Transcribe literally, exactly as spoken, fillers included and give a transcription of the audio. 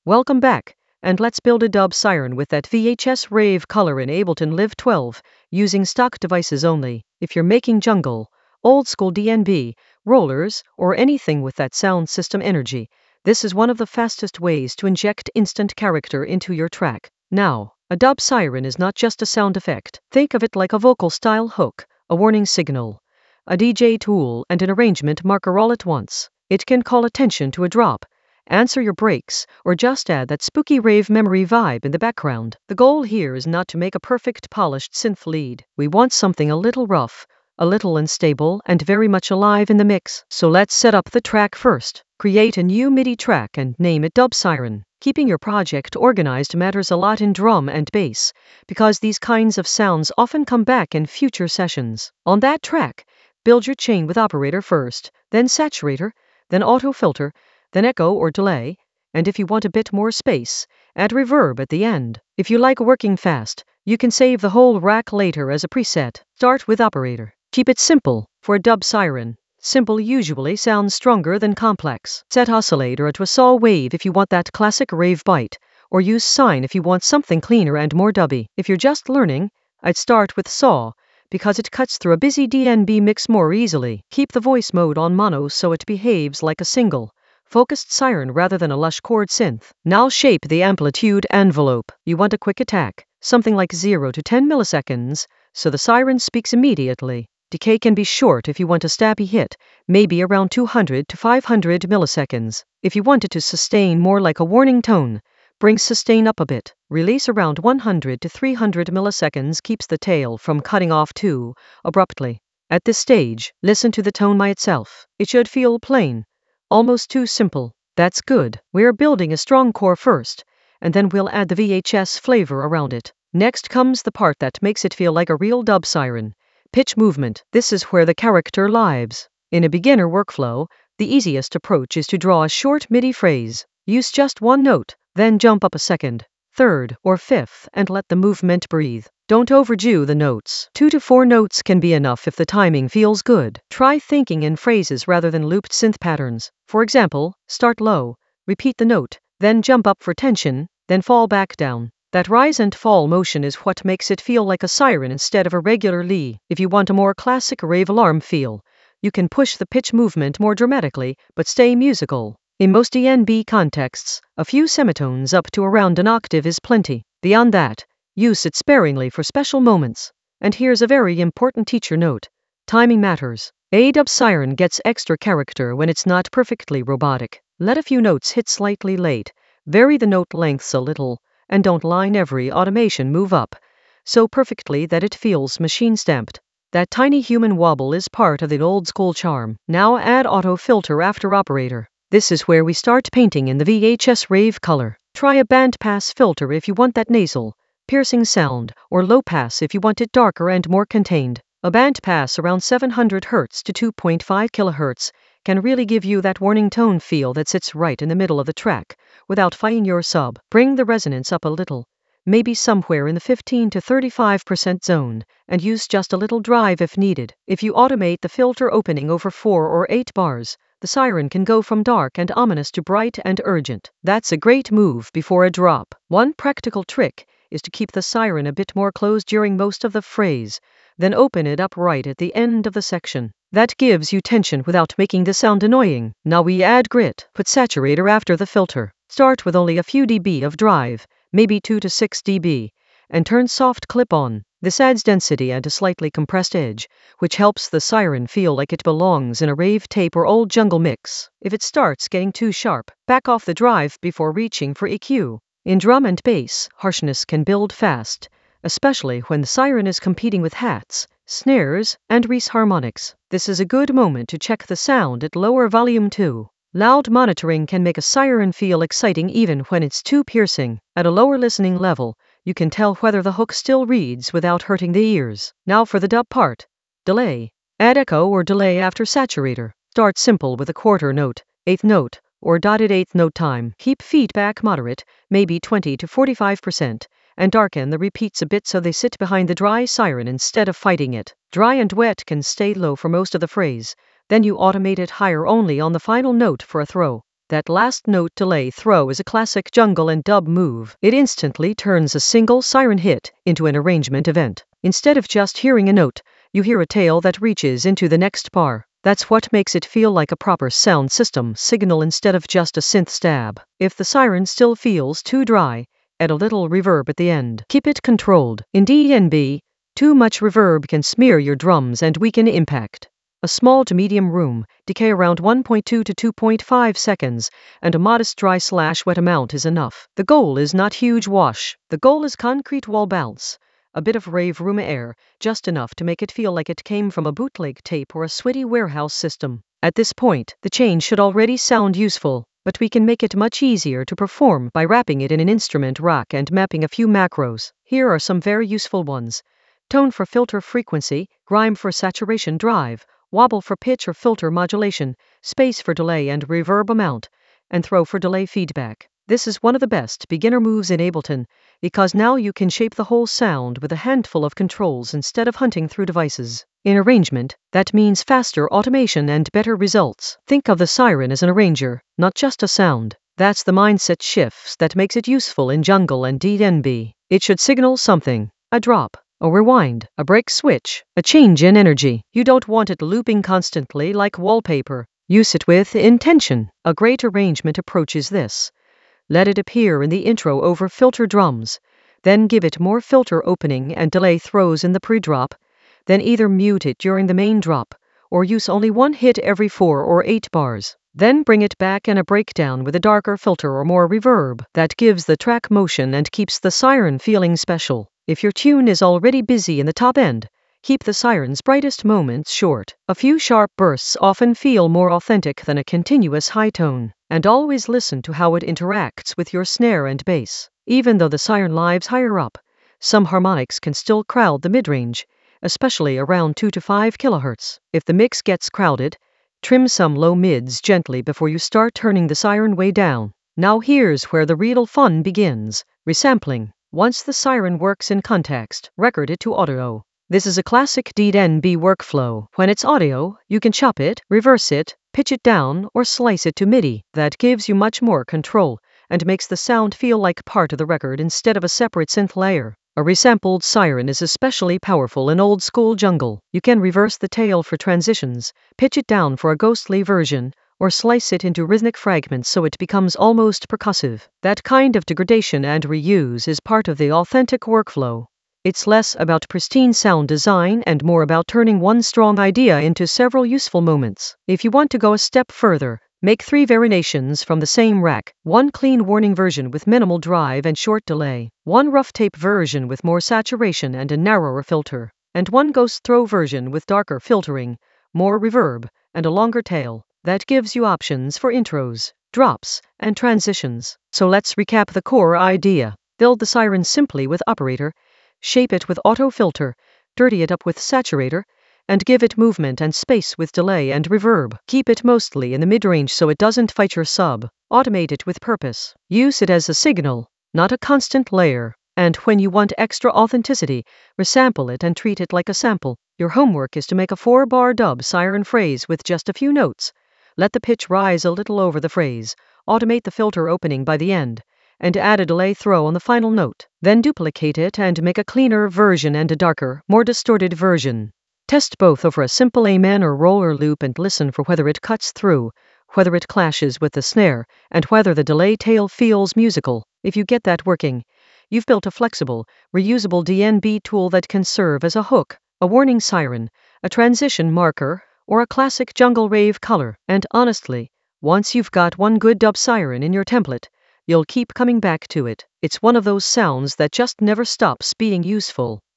Welcome back, and let's build a dub siren with that V H S Rave color in Ableton Live twelve, using stock devices only. If you're making jungle, old school D N B, rollers, or anything with that sound system energy, this is one of the fastest ways to inject instant character into your track. Now, a dub siren is not just a sound effect. Think of it like a vocal style hook, a warning signal, a D J tool, and an arrangement marker all at once. It can call attention to a drop, answer your breaks, or just add that spooky rave memory vibe in the background. The goal here is not to make a perfect polished synth lead. We want something a little rough, a little unstable, and very much alive in the mix. So let's set up the track first. Create a new MIDI track and name it Dub Siren. Keeping your project organized matters a lot in drum and bass, because these kinds of sounds often come back in future sessions. On that track, build your chain with operator first, then saturator, then auto filter, then echo or delay, and if you want a bit more space, add reverb at the end. If you like working fast, you can save the whole rack later as a preset. Start with operator. Keep it simple. For a dub siren, simple usually sounds stronger than complex. Set oscillator to a saw wave if you want that classic rave bite, or use sine if you want something cleaner and more dubby. If you're just learning, I'd start with saw, because it cuts through a busy D N B mix more easily. Keep the voice mode on mono so it behaves like a single, focused siren rather than a lush chord synth. Now shape the amplitude envelope. You want a quick attack, something like zero to ten milliseconds, so the siren speaks immediately. Decay can be short if you want a stabby hit, maybe around two hundred to five hundred milliseconds. If you want it to sustain more like a warning tone, bring sustain up a bit. Release around one hundred to three hundred milliseconds keeps the tail from cutting off too abruptly. At this stage, listen to the tone by itself. It should feel plain, almost too simple. That's good. We're building a strong core first, and then we'll add the V H S flavor around it. Next comes the part that makes it feel like a real dub siren. Pitch movement. This is where the character lives. In a beginner workflow, the easiest approach is to draw a short MIDI phrase. Use just one note, then jump up a second, third, or fifth and let the movement breathe. Don't overdo the notes. Two to four notes can be enough if the timing feels good. Try thinking in phrases rather than looped synth patterns. For example, start low, repeat the note, then jump up for tension, then fall back down. That rise and fall motion is what makes it feel like a siren instead of a regular Lee. If you want a more classic rave alarm feel, you can push the pitch movement more dramatically, but stay musical. In most D N B contexts, a few semitones up to around an octave is plenty. Beyond that, use it sparingly for special moments. And here's a very important teacher note. Timing matters. A dub siren gets extra character when it's not perfectly robotic. Let a few notes hit slightly late, vary the note lengths a little, and don't line every automation move up so perfectly that it feels machine-stamped. That tiny human wobble is part of the old-school charm. Now add auto filter after operator. This is where we start painting in the V H S Rave color. Try a bandpass filter if you want that nasal, piercing sound, or low pass if you want it darker and more contained. A bandpass around seven hundred hertz to two point five kilohertz can really give you that warning tone feel that sits right in the middle of the track, without fighting your sub. Bring the resonance up a little, maybe somewhere in the fifteen to thirty-five percent zone, and use just a little drive if needed. If you automate the filter opening over four or eight bars, the siren can go from dark and ominous to bright and urgent. That's a great move before a drop. One practical trick is to keep the siren a bit more closed during most of the phrase, then open it up right at the end of the section. That gives you tension without making the sound annoying. Now we add grit. Put saturator after the filter. Start with only a few dB of drive, maybe two to six dB, and turn soft clip on. This adds density and a slightly compressed edge, which helps the siren feel like it belongs in a rave tape or old jungle mix. If it starts getting too sharp, back off the drive before reaching for E Q. In drum and bass, harshness can build fast, especially when the siren is competing with hats, snares, and Reese harmonics. This is a good moment to check the sound at lower volume too. Loud monitoring can make a siren feel exciting even when it's too piercing. At a lower listening level, you can tell whether the hook still reads without hurting the ears. Now for the dub part. Delay. Add echo or delay after saturator. Start simple with a quarter note, eighth note, or dotted eighth note time. Keep feedback moderate, maybe twenty to forty-five percent, and darken the repeats a bit so they sit behind the dry siren instead of fighting it. Dry and wet can stay low for most of the phrase, then you automate it higher only on the final note for a throw. That last note delay throw is a classic jungle and dub move. It instantly turns a single siren hit into an arrangement event. Instead of just hearing a note, you hear a tail that reaches into the next bar. That's what makes it feel like a proper sound system signal instead of just a synth stab. If the siren still feels too dry, add a little reverb at the end. Keep it controlled. In D N B, too much reverb can smear your drums and weaken impact. A small to medium room, decay around one point two to two point five seconds, and a modest dry slash wet amount is enough. The goal is not huge wash. The goal is concrete wall bounce. A bit of rave room air, just enough to make it feel like it came from a bootleg tape or a sweaty warehouse system. At this point, the change should already sound useful, but we can make it much easier to perform by wrapping it in an instrument rack and mapping a few macros. Here are some very useful ones. Tone for filter frequency, grime for saturation drive, wobble for pitch or filter modulation, space for delay and reverb amount, and throw for delay feedback. This is one of the best beginner moves in Ableton, because now you can shape the whole sound with a handful of controls instead of hunting through devices. In arrangement, that means faster automation and better results. Think of the siren as an arranger, not just a sound. That's the mindset shifts that makes it useful in jungle and D N B. It should signal something, a drop, a rewind, a break switch, a change in energy. You don't want it looping constantly like wallpaper. Use it with intention. A great arrangement approach is this. Let it appear in the intro over filter drums, then give it more filter opening and delay throws in the pre-drop, then either mute it during the main drop, or use only one hit every four or eight bars. Then bring it back in a breakdown with a darker filter or more reverb. That gives the track motion and keeps the siren feeling special. If your tune is already busy in the top end, keep the siren's brightest moments short. A few sharp bursts often feel more authentic than a continuous high tone. And always listen to how it interacts with your snare and bass. Even though the siren lives higher up, some harmonics can still crowd the mid-range, especially around two to five kilohertz. If the mix gets crowded, trim some low mids gently before you start turning the siren way down. Now here's where the real fun begins, resampling. Once the siren works in context, record it to audio. This is a classic D N B workflow. When it's audio, you can chop it, reverse it, pitch it down, or slice it to MIDI. That gives you much more control and makes the sound feel like part of the record instead of a separate synth layer. A resampled siren is especially powerful in old school jungle. You can reverse the tail for transitions, pitch it down for a ghostly version, or slice it into rhythmic fragments so it becomes almost percussive. That kind of degradation and reuse is part of the authentic workflow. It's less about pristine sound design and more about turning one strong idea into several useful moments. If you want to go a step further, make three variations from the same rack. One clean warning version with minimal drive and short delay. One rough tape version with more saturation and a narrower filter. And one ghost throw version with darker filtering, more reverb, and a longer tail. That gives you options for intros, drops, and transitions. So let's recap the core idea. Build the siren simply with operator, shape it with auto filter, dirty it up with saturator, and give it movement and space with delay and reverb. Keep it mostly in the mid-range so it doesn't fight your sub. Automate it with purpose. Use it as a signal, not a constant layer. And when you want extra authenticity, resample it and treat it like a sample. Your homework is to make a four-bar dub siren phrase with just a few notes. Let the pitch rise a little over the phrase, automate the filter opening by the end, and add a delay throw on the final note. Then duplicate it and make a cleaner version and a darker, more distorted version. Test both over a simple amen or roller loop and listen for whether it cuts through, whether it clashes with the snare, and whether the delay tail feels musical. If you get that working, you've built a flexible, reusable D N B tool that can serve as a hook, a warning siren, a transition marker, or a classic jungle rave color. And honestly, once you've got one good dub siren in your template, you'll keep coming back to it. It's one of those sounds that just never stops being useful.